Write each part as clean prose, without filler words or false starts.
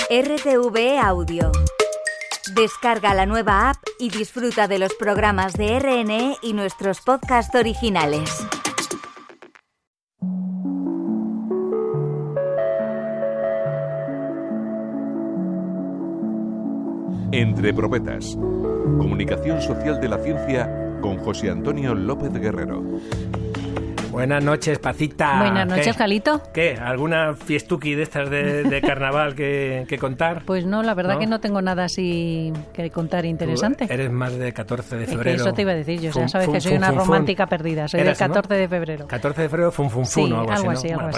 RTV Audio. Descarga la nueva app y disfruta de los programas de RNE y nuestros podcasts originales. Entre Profetas. Comunicación social de la ciencia con José Antonio López Guerrero. Buenas noches, Pacita. Buenas noches, Jalito. ¿Qué? ¿Alguna fiestuki de estas de carnaval que contar? Pues no, la verdad que no tengo nada así que contar interesante. Tú eres más de 14 de febrero. Eso te iba a decir yo, ya sabes que soy una romántica perdida, soy del 14 de febrero. 14 de febrero, sí, o algo así, ¿no?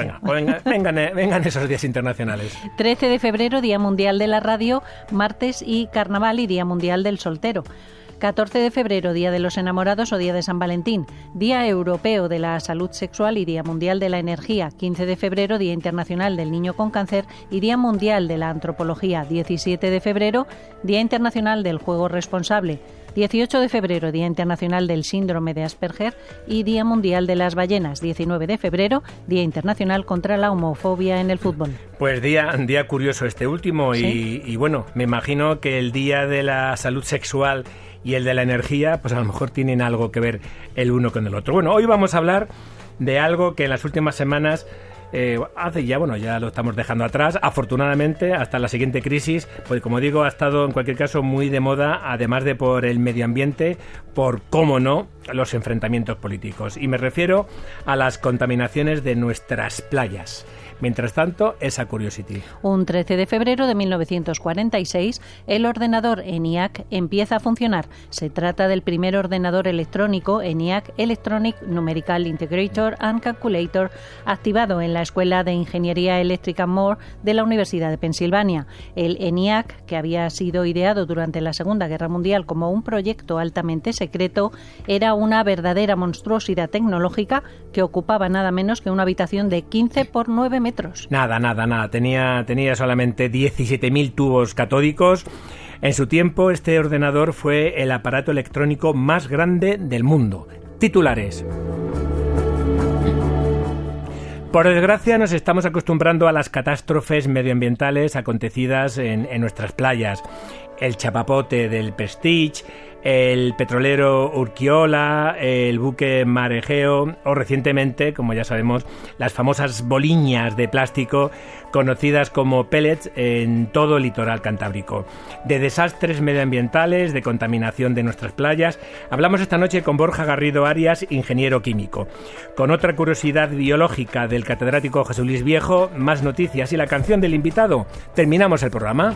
Vengan esos días internacionales. 13 de febrero, Día Mundial de la Radio, martes y Carnaval y Día Mundial del Soltero. 14 de febrero, Día de los Enamorados o Día de San Valentín. Día Europeo de la Salud Sexual y Día Mundial de la Energía. 15 de febrero, Día Internacional del Niño con Cáncer y Día Mundial de la Antropología. 17 de febrero, Día Internacional del Juego Responsable. 18 de febrero, Día Internacional del Síndrome de Asperger y Día Mundial de las Ballenas. 19 de febrero, Día Internacional contra la Homofobia en el Fútbol. Pues día curioso este último. ¿Sí? Y bueno, me imagino que el Día de la Salud Sexual y el de la energía, pues a lo mejor tienen algo que ver el uno con el otro. Bueno, hoy vamos a hablar de algo que en las últimas semanas ya lo estamos dejando atrás, afortunadamente, hasta la siguiente crisis, pues como digo, ha estado en cualquier caso muy de moda, además de por el medio ambiente, por, cómo no, los enfrentamientos políticos. Y me refiero a las contaminaciones de nuestras playas. Mientras tanto, esa Curiosity. Un 13 de febrero de 1946, el ordenador ENIAC empieza a funcionar. Se trata del primer ordenador electrónico ENIAC, Electronic Numerical Integrator and Calculator, activado en la Escuela de Ingeniería Eléctrica Moore de la Universidad de Pensilvania. El ENIAC, que había sido ideado durante la Segunda Guerra Mundial como un proyecto altamente secreto, era una verdadera monstruosidad tecnológica que ocupaba nada menos que una habitación de 15 por 9 metros. Nada. Tenía solamente 17.000 tubos catódicos. En su tiempo, este ordenador fue el aparato electrónico más grande del mundo. Titulares. Por desgracia, nos estamos acostumbrando a las catástrofes medioambientales acontecidas en nuestras playas. El chapapote del Prestige, el petrolero Urquiola, el buque Mar Egeo o recientemente, como ya sabemos, las famosas boliñas de plástico conocidas como pellets en todo el litoral cantábrico. De desastres medioambientales, de contaminación de nuestras playas, hablamos esta noche con Borja Garrido Arias, ingeniero químico. Con otra curiosidad biológica del catedrático José Luis Viejo, más noticias y la canción del invitado. Terminamos el programa.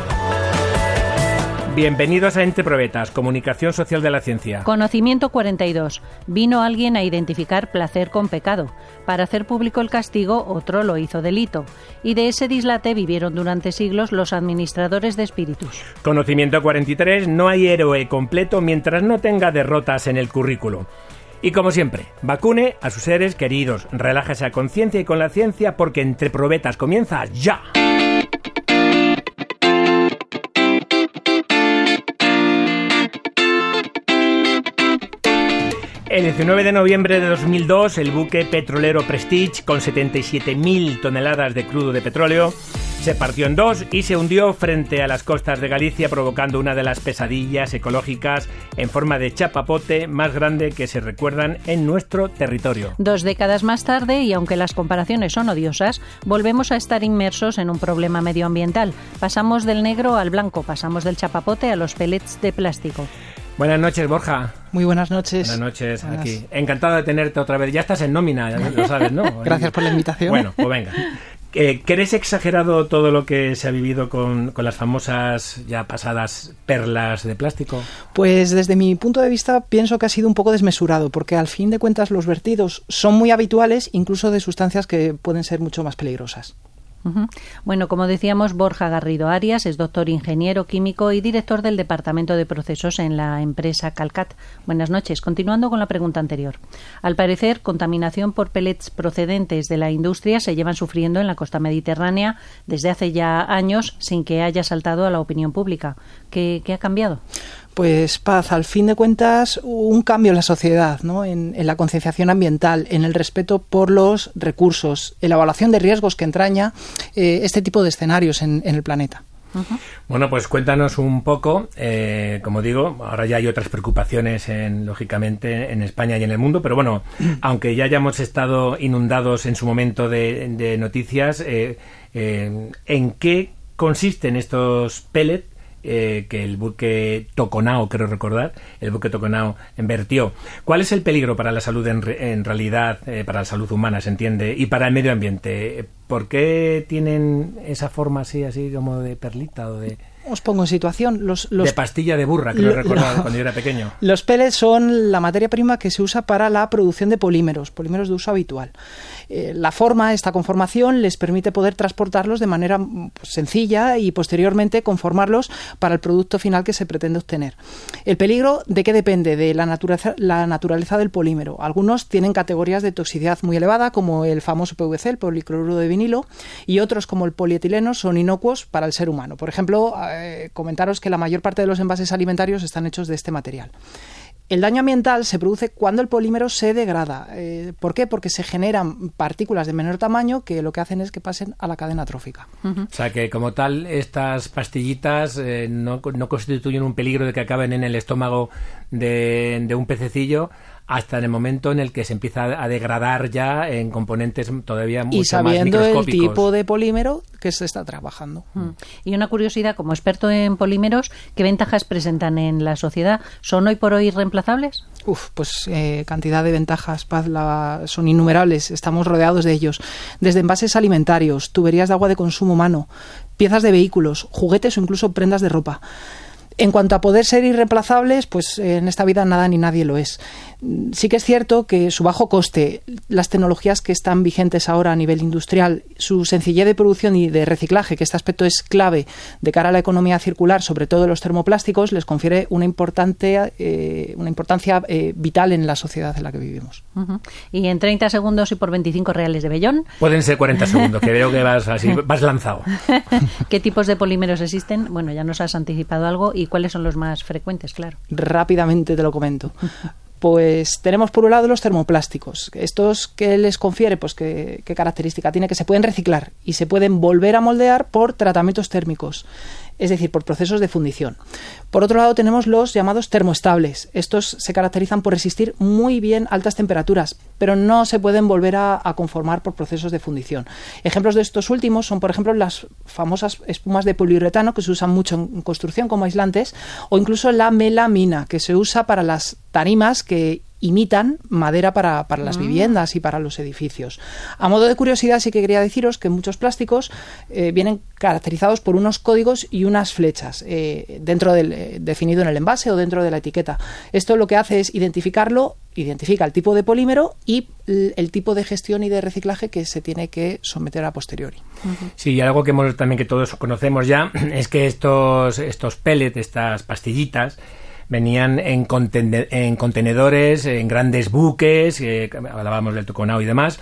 Bienvenidos a Entre Probetas, Comunicación Social de la Ciencia. Conocimiento 42. Vino alguien a identificar placer con pecado. Para hacer público el castigo, otro lo hizo delito. Y de ese dislate vivieron durante siglos los administradores de espíritus. Conocimiento 43. No hay héroe completo mientras no tenga derrotas en el currículo. Y como siempre, vacune a sus seres queridos. Relájese a conciencia y con la ciencia porque Entre Probetas comienza ya. El 19 de noviembre de 2002, el buque petrolero Prestige, con 77.000 toneladas de crudo de petróleo, se partió en dos y se hundió frente a las costas de Galicia, provocando una de las pesadillas ecológicas en forma de chapapote más grande que se recuerdan en nuestro territorio. 2 décadas más tarde, y aunque las comparaciones son odiosas, volvemos a estar inmersos en un problema medioambiental. Pasamos del negro al blanco, pasamos del chapapote a los pellets de plástico. Buenas noches, Borja. Muy buenas noches. Buenas noches, aquí. Encantado de tenerte otra vez. Ya estás en nómina, ya lo sabes, ¿no? Gracias por la invitación. Bueno, pues venga. ¿Crees exagerado todo lo que se ha vivido con las famosas, ya pasadas, perlas de plástico? Pues desde mi punto de vista pienso que ha sido un poco desmesurado, porque al fin de cuentas los vertidos son muy habituales, incluso de sustancias que pueden ser mucho más peligrosas. Bueno, como decíamos, Borja Garrido Arias es doctor ingeniero químico y director del Departamento de Procesos en la empresa Calcat. Buenas noches. Continuando con la pregunta anterior. Al parecer, contaminación por pellets procedentes de la industria se llevan sufriendo en la costa mediterránea desde hace ya años sin que haya saltado a la opinión pública. ¿Qué ha cambiado? Pues Paz, al fin de cuentas, un cambio en la sociedad, ¿no? En la concienciación ambiental, en el respeto por los recursos, en la evaluación de riesgos que entraña este tipo de escenarios en el planeta. Uh-huh. Bueno, pues cuéntanos un poco, como digo, ahora ya hay otras preocupaciones lógicamente en España y en el mundo, pero bueno, aunque ya hayamos estado inundados en su momento de noticias, ¿en qué consisten estos pellets que el buque Toconao, creo recordar, el buque Toconao vertió? ¿Cuál es el peligro para la salud en realidad, para la salud humana, se entiende, y para el medio ambiente? ¿Por qué tienen esa forma así como de perlita o de...? Os pongo en situación. De pastilla de burra, creo recordar cuando yo era pequeño. Los pellets son la materia prima que se usa para la producción de polímeros de uso habitual. Esta conformación les permite poder transportarlos de manera sencilla y posteriormente conformarlos para el producto final que se pretende obtener. ¿El peligro de qué depende? De la naturaleza del polímero. Algunos tienen categorías de toxicidad muy elevada, como el famoso PVC, el policloruro de vinilo, y otros, como el polietileno, son inocuos para el ser humano. Por ejemplo, comentaros que la mayor parte de los envases alimentarios están hechos de este material. El daño ambiental se produce cuando el polímero se degrada. ¿Por qué? Porque se generan partículas de menor tamaño que lo que hacen es que pasen a la cadena trófica. Uh-huh. O sea que, como tal, estas pastillitas no constituyen un peligro de que acaben en el estómago de un pececillo hasta en el momento en el que se empieza a degradar ya en componentes todavía mucho más microscópicos. Y sabiendo el tipo de polímero que se está trabajando. Y una curiosidad, como experto en polímeros, ¿qué ventajas presentan en la sociedad? ¿Son hoy por hoy reemplazables? Pues cantidad de ventajas, Paz, son innumerables, estamos rodeados de ellos. Desde envases alimentarios, tuberías de agua de consumo humano, piezas de vehículos, juguetes o incluso prendas de ropa. En cuanto a poder ser irreemplazables, pues en esta vida nada ni nadie lo es. Sí que es cierto que su bajo coste, las tecnologías que están vigentes ahora a nivel industrial, su sencillez de producción y de reciclaje, que este aspecto es clave de cara a la economía circular, sobre todo de los termoplásticos, les confiere una importancia vital en la sociedad en la que vivimos. Uh-huh. Y en 30 segundos y por 25 reales de Bellón. Pueden ser 40 segundos, que veo que vas lanzado. ¿Qué tipos de polímeros existen? Bueno, ya nos has anticipado algo. ¿Y cuáles son los más frecuentes, claro? Rápidamente te lo comento. Pues tenemos por un lado los termoplásticos. ¿Estos qué les confiere? Pues qué característica tiene, que se pueden reciclar y se pueden volver a moldear por tratamientos térmicos, es decir, por procesos de fundición. Por otro lado tenemos los llamados termoestables. Estos se caracterizan por resistir muy bien altas temperaturas, pero no se pueden volver a conformar por procesos de fundición. Ejemplos de estos últimos son, por ejemplo, las famosas espumas de poliuretano que se usan mucho en construcción como aislantes, o incluso la melamina, que se usa para las tarimas que imitan madera para las viviendas y para los edificios. A modo de curiosidad, sí que quería deciros que muchos plásticos vienen caracterizados por unos códigos y unas flechas definido en el envase o dentro de la etiqueta. Esto lo que hace es identifica el tipo de polímero y el tipo de gestión y de reciclaje que se tiene que someter a posteriori. Uh-huh. Sí, algo que todos conocemos ya es que estos pellets, estas pastillitas, venían en contenedores, en grandes buques, hablábamos del Toconao y demás,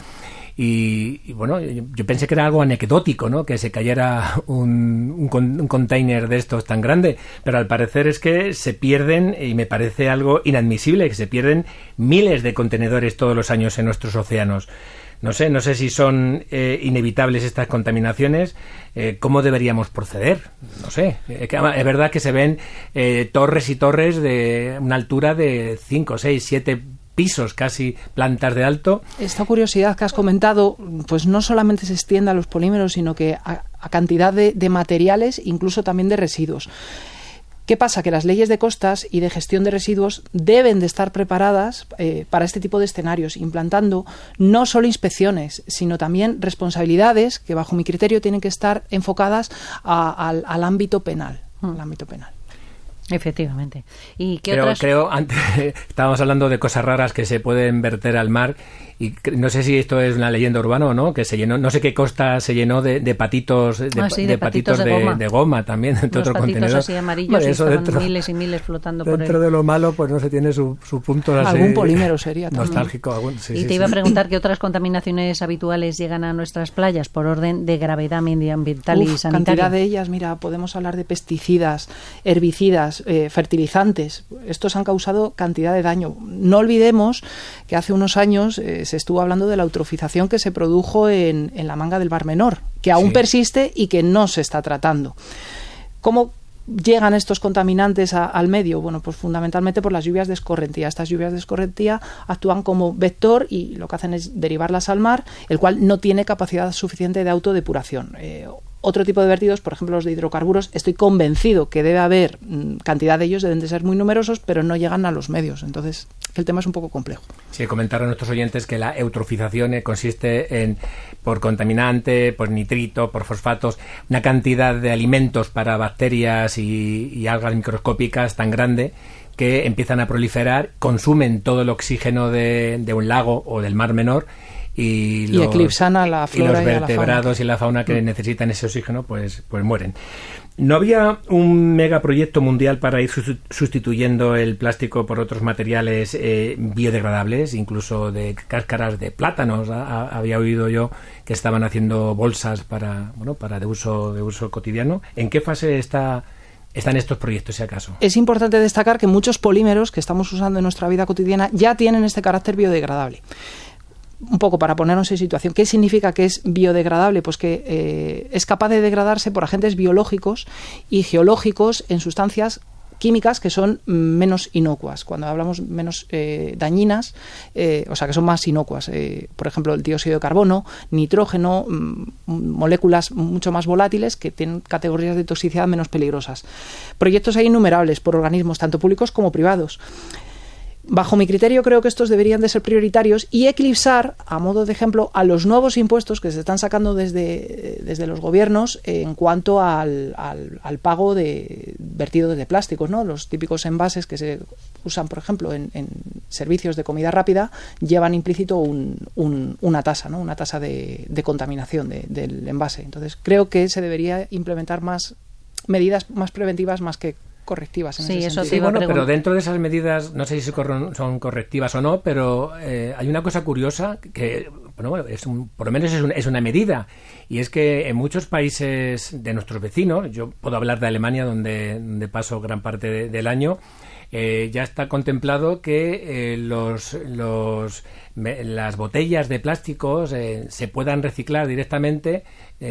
y bueno, yo pensé que era algo anecdótico, ¿no?, que se cayera un container de estos tan grande, pero al parecer es que se pierden, y me parece algo inadmisible, que se pierden miles de contenedores todos los años en nuestros océanos. No sé si son inevitables estas contaminaciones. ¿Cómo deberíamos proceder? No sé. Es verdad que se ven torres y torres de una altura de 5, 6, 7 pisos, casi plantas de alto. Esta curiosidad que has comentado, pues no solamente se extiende a los polímeros, sino que a cantidad de materiales, incluso también de residuos. ¿Qué pasa? Que las leyes de costas y de gestión de residuos deben de estar preparadas para este tipo de escenarios, implantando no solo inspecciones, sino también responsabilidades que, bajo mi criterio, tienen que estar enfocadas al ámbito penal. Efectivamente. ¿Y qué Creo, antes estábamos hablando de cosas raras que se pueden verter al mar, y no sé si esto es una leyenda urbana o no, que se llenó, no sé qué costa se llenó de patitos de patitos de goma también dentro de otro contenedor. Patitos así amarillos, vale, y estaban dentro, miles y miles flotando por dentro de lo malo, pues no se tiene su punto así algún polímero sería nostálgico. Y te iba a preguntar qué otras contaminaciones habituales llegan a nuestras playas por orden de gravedad medioambiental y sanitaria. Cantidad de ellas, mira, podemos hablar de pesticidas, herbicidas, fertilizantes. Estos han causado cantidad de daño. No olvidemos que hace unos años se estuvo hablando de la eutrofización que se produjo en la manga del Mar Menor, que aún persiste y que no se está tratando. ¿Cómo llegan estos contaminantes al medio? Bueno, pues fundamentalmente por las lluvias de escorrentía. Estas lluvias de escorrentía actúan como vector y lo que hacen es derivarlas al mar, el cual no tiene capacidad suficiente de autodepuración. Otro tipo de vertidos, por ejemplo los de hidrocarburos, estoy convencido que debe haber cantidad de ellos, deben de ser muy numerosos, pero no llegan a los medios. Entonces, el tema es un poco complejo. Sí, comentaron nuestros oyentes que la eutrofización consiste en, por contaminante, por nitrito, por fosfatos, una cantidad de alimentos para bacterias y algas microscópicas tan grande que empiezan a proliferar, consumen todo el oxígeno de un lago o del Mar Menor, y eclipsan a la flora y los vertebrados y la fauna que necesitan ese oxígeno pues mueren. ¿No había un megaproyecto mundial para ir sustituyendo el plástico por otros materiales biodegradables, incluso de cáscaras de plátanos? Había oído yo que estaban haciendo bolsas para de uso cotidiano. ¿En qué fase están estos proyectos, si acaso? Es importante destacar que muchos polímeros que estamos usando en nuestra vida cotidiana ya tienen este carácter biodegradable. Un poco para ponernos en situación, ¿qué significa que es biodegradable? Pues que es capaz de degradarse por agentes biológicos y geológicos en sustancias químicas que son menos inocuas. Cuando hablamos menos dañinas, o sea, que son más inocuas. Por ejemplo, el dióxido de carbono, nitrógeno, moléculas mucho más volátiles que tienen categorías de toxicidad menos peligrosas. Proyectos hay innumerables por organismos, tanto públicos como privados. Bajo mi criterio, creo que estos deberían de ser prioritarios y eclipsar, a modo de ejemplo, a los nuevos impuestos que se están sacando desde los gobiernos en cuanto al pago de vertidos de plásticos, ¿no? Los típicos envases que se usan, por ejemplo, en servicios de comida rápida, llevan implícito una tasa, ¿no? Una tasa de contaminación del envase. Entonces, creo que se debería implementar más medidas más preventivas más que correctivas en ese sentido. Sí, bueno, pero dentro de esas medidas, no sé si son correctivas o no, pero hay una cosa curiosa que, por lo menos es una medida, y es que en muchos países de nuestros vecinos, yo puedo hablar de Alemania, donde paso gran parte del año, ya está contemplado que las botellas de plásticos se puedan reciclar directamente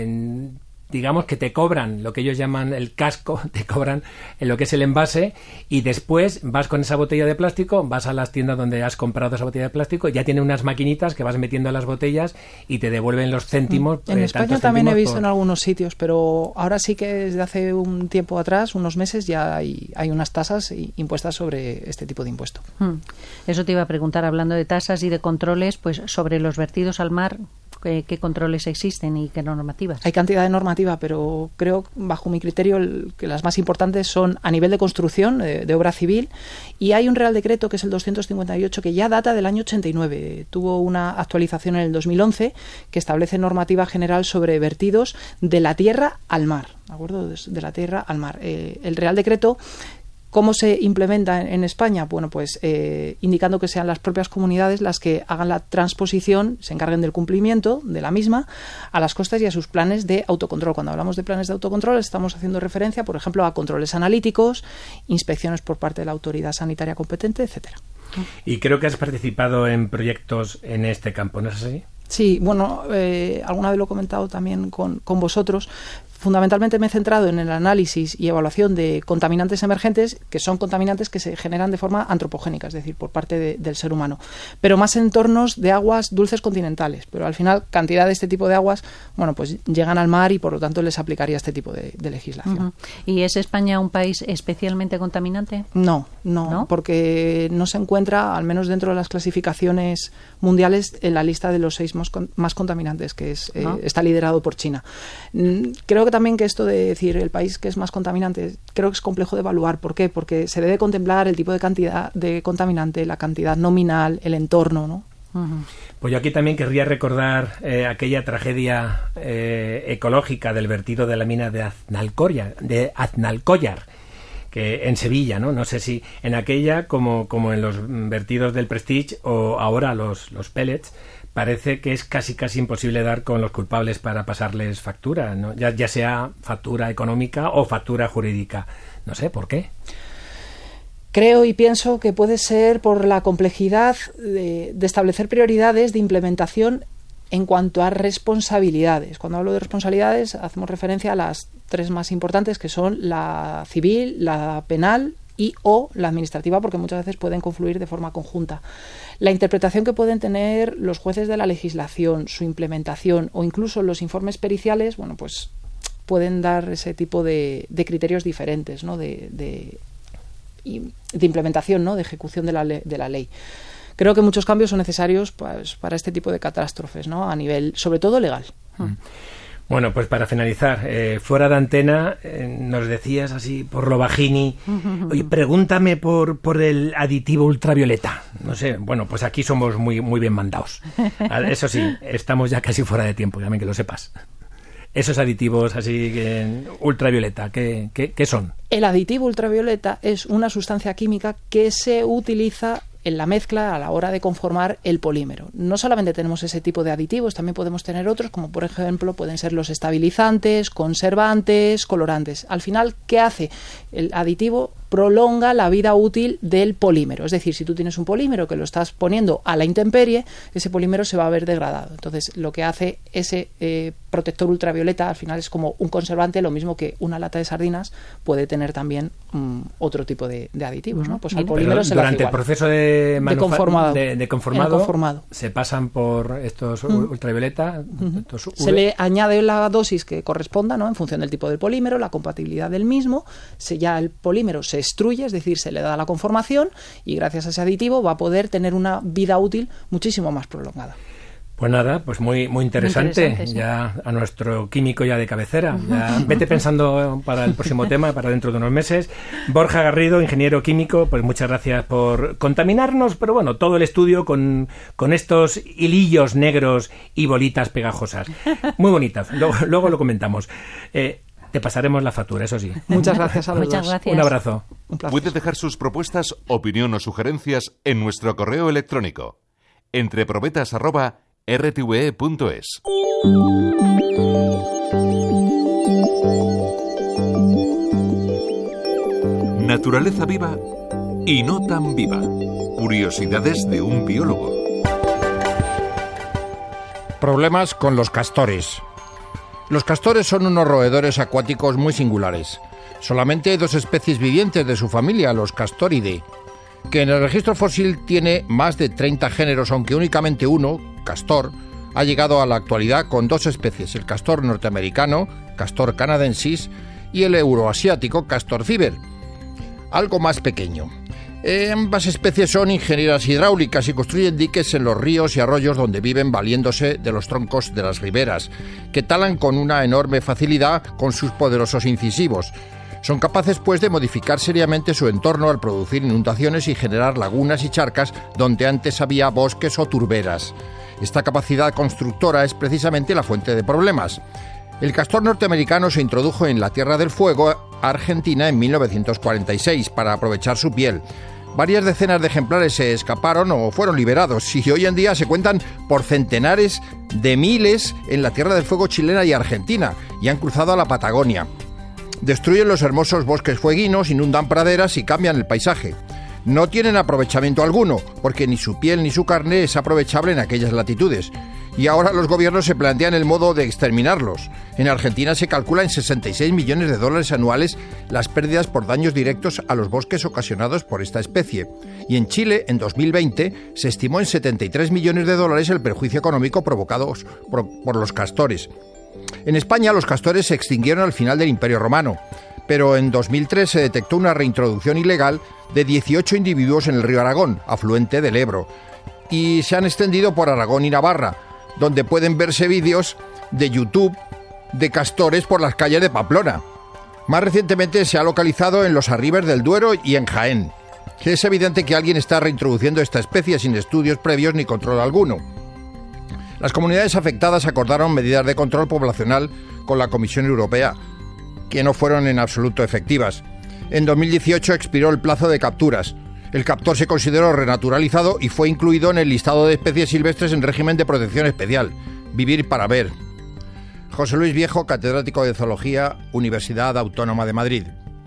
digamos que te cobran lo que ellos llaman el casco, te cobran en lo que es el envase, y después vas con esa botella de plástico, vas a las tiendas donde has comprado esa botella de plástico, ya tiene unas maquinitas que vas metiendo a las botellas y te devuelven los céntimos. En España también he visto en algunos sitios, pero ahora sí que desde hace un tiempo atrás, unos meses, ya hay unas tasas impuestas sobre este tipo de impuesto. Eso te iba a preguntar, hablando de tasas y de controles, pues sobre los vertidos al mar, ¿qué controles existen y qué normativas? Hay cantidad de normativa, pero creo, bajo mi criterio, que las más importantes son a nivel de construcción, de obra civil, y hay un Real Decreto, que es el 258, que ya data del año 89. Tuvo una actualización en el 2011, que establece normativa general sobre vertidos de la tierra al mar, ¿de acuerdo? De la tierra al mar. El Real Decreto, ¿cómo se implementa en España? Bueno, pues indicando que sean las propias comunidades las que hagan la transposición, se encarguen del cumplimiento de la misma a las costas y a sus planes de autocontrol. Cuando hablamos de planes de autocontrol estamos haciendo referencia, por ejemplo, a controles analíticos, inspecciones por parte de la autoridad sanitaria competente, etcétera. Y creo que has participado en proyectos en este campo, ¿no es así? Sí, bueno, alguna vez lo he comentado también con vosotros. Fundamentalmente me he centrado en el análisis y evaluación de contaminantes emergentes, que son contaminantes que se generan de forma antropogénica, es decir, por parte del ser humano, pero más en entornos de aguas dulces continentales. Pero al final, cantidad de este tipo de aguas, bueno, pues llegan al mar y por lo tanto les aplicaría este tipo de legislación. Uh-huh. ¿Y es España un país especialmente contaminante? No, porque no se encuentra, al menos dentro de las clasificaciones mundiales, en la lista de los 6 más contaminantes, que está liderado por China. Creo que también que esto de decir el país que es más contaminante, creo que es complejo de evaluar. ¿Por qué? Porque se debe contemplar el tipo de cantidad de contaminante, la cantidad nominal, el entorno, ¿no? Pues yo aquí también querría recordar aquella tragedia ecológica del vertido de la mina de Aznalcóllar, que en Sevilla, ¿no? No sé si en aquella, como en los vertidos del Prestige o ahora los pellets, parece que es casi imposible dar con los culpables para pasarles factura, ¿no? Ya sea factura económica o factura jurídica. No sé, ¿por qué? Creo y pienso que puede ser por la complejidad de establecer prioridades de implementación en cuanto a responsabilidades. Cuando hablo de responsabilidades, hacemos referencia a las tres más importantes, que son la civil, la penal y o la administrativa, porque muchas veces pueden confluir de forma conjunta. La interpretación que pueden tener los jueces de la legislación, su implementación o incluso los informes periciales, bueno, pues pueden dar ese tipo de criterios diferentes, ¿no? de implementación, ¿no? De ejecución de la ley. Creo que muchos cambios son necesarios, pues, para este tipo de catástrofes, ¿no? A nivel, sobre todo, legal. Bueno, pues para finalizar, fuera de antena, nos decías así por lo bajini, oye, pregúntame por el aditivo ultravioleta. No sé, bueno, pues aquí somos muy bien mandados. Eso sí, estamos ya casi fuera de tiempo, también que lo sepas. Esos aditivos así ultravioleta, ¿qué son? El aditivo ultravioleta es una sustancia química que se utiliza en la mezcla a la hora de conformar el polímero. No solamente tenemos ese tipo de aditivos, también podemos tener otros, como por ejemplo pueden ser los estabilizantes, conservantes, colorantes. Al final, ¿qué hace? El aditivo prolonga la vida útil del polímero. Es decir, si tú tienes un polímero que lo estás poniendo a la intemperie, ese polímero se va a ver degradado. Entonces, lo que hace ese protector ultravioleta, al final es como un conservante, lo mismo que una lata de sardinas puede tener también otro tipo de aditivos, ¿no? Pues al polímero se le hace igual. Durante el proceso de conformado, se pasan por estos ultravioleta. Se le añade la dosis que corresponda, ¿no? En función del tipo del polímero, la compatibilidad del mismo. Ya el polímero se destruye, es decir, se le da la conformación y gracias a ese aditivo va a poder tener una vida útil muchísimo más prolongada. Pues nada, pues muy interesante. Sí. Ya a nuestro químico ya de cabecera. Ya vete pensando para el próximo tema, para dentro de unos meses. Borja Garrido, ingeniero químico, pues muchas gracias por contaminarnos, pero bueno, todo el estudio con estos hilillos negros y bolitas pegajosas. Muy bonitas. Luego lo comentamos. Te pasaremos la factura, eso sí. Muchas gracias a los dos. Gracias. Un abrazo. Puedes dejar sus propuestas, opinión o sugerencias en nuestro correo electrónico entreprobetas@rtve.es. Naturaleza viva y no tan viva. Curiosidades de un biólogo. Problemas con los castores. Los castores son unos roedores acuáticos muy singulares. Solamente hay 2 especies vivientes de su familia, los Castoridae, que en el registro fósil tiene más de 30 géneros, aunque únicamente uno, castor, ha llegado a la actualidad con 2 especies, el castor norteamericano, Castor canadensis, y el euroasiático, Castor ciber, algo más pequeño. Ambas especies son ingenieras hidráulicas y construyen diques en los ríos y arroyos donde viven valiéndose de los troncos de las riberas, que talan con una enorme facilidad con sus poderosos incisivos. Son capaces, pues, de modificar seriamente su entorno al producir inundaciones y generar lagunas y charcas donde antes había bosques o turberas. Esta capacidad constructora es precisamente la fuente de problemas. El castor norteamericano se introdujo en la Tierra del Fuego, Argentina, en 1946 para aprovechar su piel. Varias decenas de ejemplares se escaparon o fueron liberados y hoy en día se cuentan por centenares de miles en la Tierra del Fuego chilena y argentina y han cruzado a la Patagonia. Destruyen los hermosos bosques fueguinos, inundan praderas y cambian el paisaje. No tienen aprovechamiento alguno, porque ni su piel ni su carne es aprovechable en aquellas latitudes. Y ahora los gobiernos se plantean el modo de exterminarlos. En Argentina se calcula en $66 millones anuales las pérdidas por daños directos a los bosques ocasionados por esta especie. Y en Chile, en 2020, se estimó en $73 millones el perjuicio económico provocado por los castores. En España, los castores se extinguieron al final del Imperio Romano, pero en 2003 se detectó una reintroducción ilegal de 18 individuos en el río Aragón, afluente del Ebro, y se han extendido por Aragón y Navarra, donde pueden verse vídeos de YouTube de castores por las calles de Pamplona. Más recientemente se ha localizado en los arribes del Duero y en Jaén. Es evidente que alguien está reintroduciendo esta especie sin estudios previos ni control alguno. Las comunidades afectadas acordaron medidas de control poblacional con la Comisión Europea, que no fueron en absoluto efectivas. En 2018 expiró el plazo de capturas. El captor se consideró renaturalizado y fue incluido en el listado de especies silvestres en régimen de protección especial. Vivir para ver. José Luis Viejo, catedrático de Zoología, Universidad Autónoma de Madrid.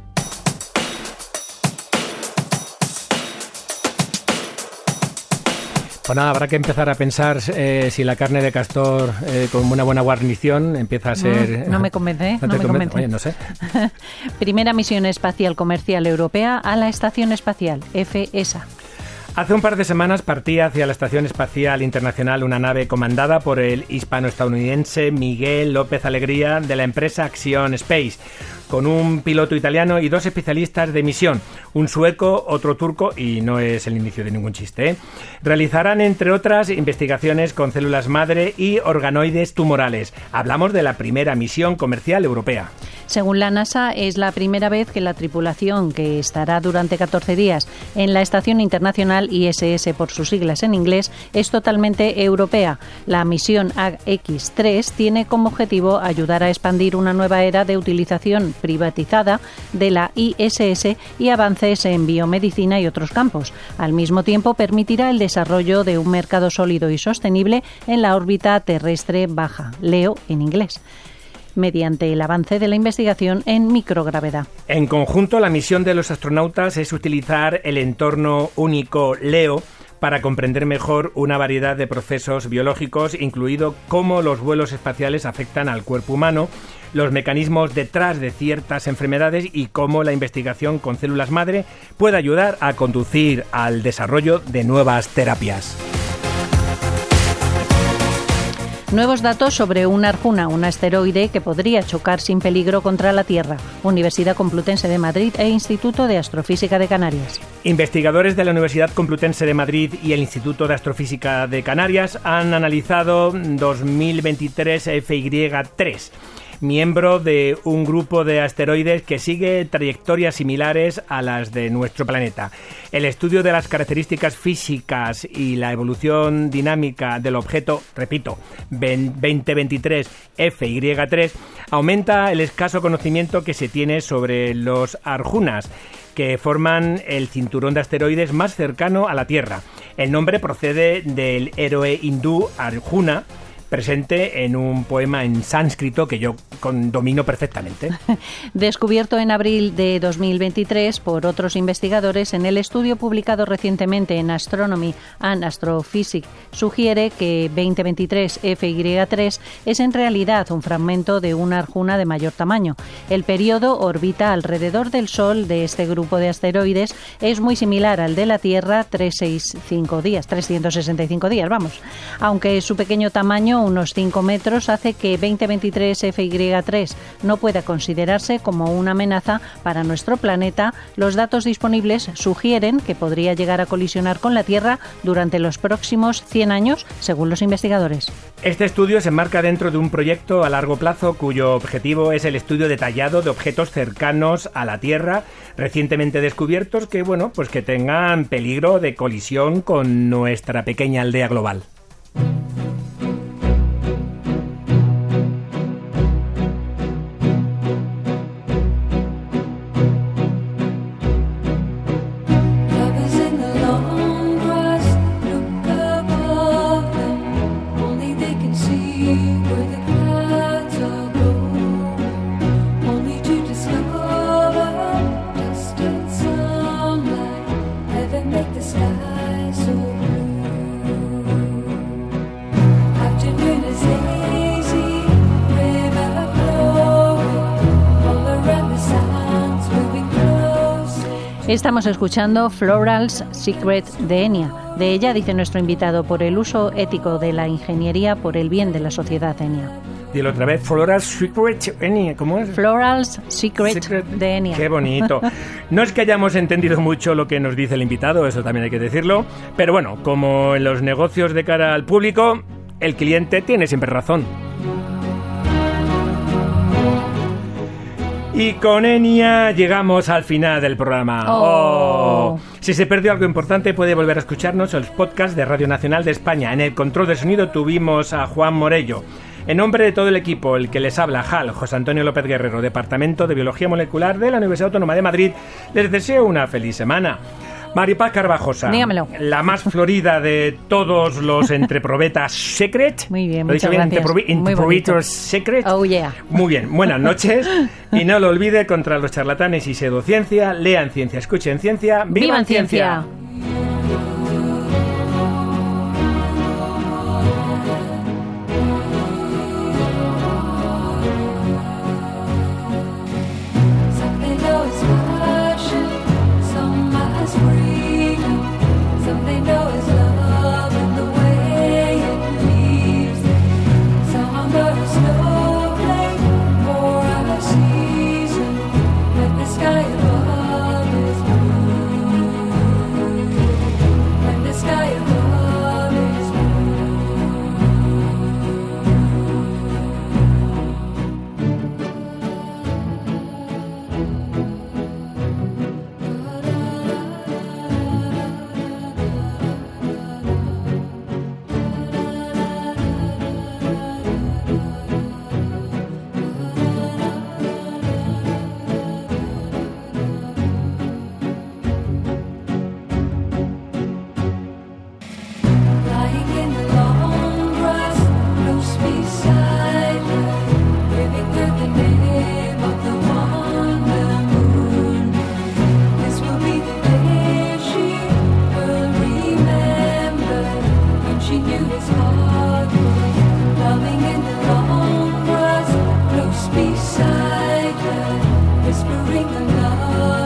Pues nada, habrá que empezar a pensar si la carne de castor con una buena guarnición empieza a ser... No me convence, no me convence. Oye, no sé. Primera misión espacial comercial europea a la Estación Espacial, EFESA. Hace un par de semanas partía hacia la Estación Espacial Internacional una nave comandada por el hispano-estadounidense Miguel López Alegría de la empresa Axiom Space, con un piloto italiano y 2 especialistas de misión, un sueco, otro turco, y no es el inicio de ningún chiste, ¿eh? Realizarán, entre otras, investigaciones con células madre y organoides tumorales. Hablamos de la primera misión comercial europea. Según la NASA, es la primera vez que la tripulación, que estará durante 14 días en la Estación Internacional ISS por sus siglas en inglés, es totalmente europea. La misión AX-3 tiene como objetivo ayudar a expandir una nueva era de utilización privatizada de la ISS y avances en biomedicina y otros campos. Al mismo tiempo, permitirá el desarrollo de un mercado sólido y sostenible en la órbita terrestre baja, LEO en inglés, mediante el avance de la investigación en microgravedad. En conjunto, la misión de los astronautas es utilizar el entorno único LEO para comprender mejor una variedad de procesos biológicos, incluido cómo los vuelos espaciales afectan al cuerpo humano, los mecanismos detrás de ciertas enfermedades y cómo la investigación con células madre puede ayudar a conducir al desarrollo de nuevas terapias. Nuevos datos sobre una Arjuna, un asteroide que podría chocar sin peligro contra la Tierra. Universidad Complutense de Madrid e Instituto de Astrofísica de Canarias. Investigadores de la Universidad Complutense de Madrid y el Instituto de Astrofísica de Canarias han analizado 2023 FY3, miembro de un grupo de asteroides que sigue trayectorias similares a las de nuestro planeta. El estudio de las características físicas y la evolución dinámica del objeto, repito, 2023 FY3, aumenta el escaso conocimiento que se tiene sobre los Arjunas, que forman el cinturón de asteroides más cercano a la Tierra. El nombre procede del héroe hindú Arjuna, presente en un poema en sánscrito que yo domino perfectamente. Descubierto en abril de 2023 por otros investigadores en el estudio publicado recientemente en Astronomy and Astrophysics, sugiere que 2023 FY3 es en realidad un fragmento de una Arjuna de mayor tamaño. El periodo orbita alrededor del Sol de este grupo de asteroides es muy similar al de la Tierra, 365 días, vamos. Aunque su pequeño tamaño, unos 5 metros, hace que 2023 FY3 no pueda considerarse como una amenaza para nuestro planeta. Los datos disponibles sugieren que podría llegar a colisionar con la Tierra durante los próximos 100 años, según los investigadores. Este estudio se enmarca dentro de un proyecto a largo plazo cuyo objetivo es el estudio detallado de objetos cercanos a la Tierra recientemente descubiertos que, pues que tengan peligro de colisión con nuestra pequeña aldea global. Estamos escuchando Floral's Secret de Enya. De ella dice nuestro invitado: por el uso ético de la ingeniería por el bien de la sociedad, Enya. Dilo otra vez, Floral's Secret Enya, ¿cómo es? Floral's Secret de Enya. Qué bonito. No es que hayamos entendido mucho lo que nos dice el invitado, eso también hay que decirlo, pero bueno, como en los negocios de cara al público, el cliente tiene siempre razón. Y con Enya llegamos al final del programa. Si se perdió algo importante, puede volver a escucharnos en los podcasts de Radio Nacional de España. En el control de sonido tuvimos a Juan Morello. En nombre de todo el equipo, el que les habla, HAL, José Antonio López Guerrero, Departamento de Biología Molecular de la Universidad Autónoma de Madrid, les deseo una feliz semana. Maripaz Carvajosa, dígamelo, la más florida de todos los Entreprobetas Secret. Muy bien, ¿Lo muchas bien? gracias. Entreprobetas Secret. Oh, yeah. Muy bien, buenas noches. Y no lo olvide, contra los charlatanes y pseudociencia, lean ciencia, escuchen ciencia, vivan ciencia. Beside her, whispering the love.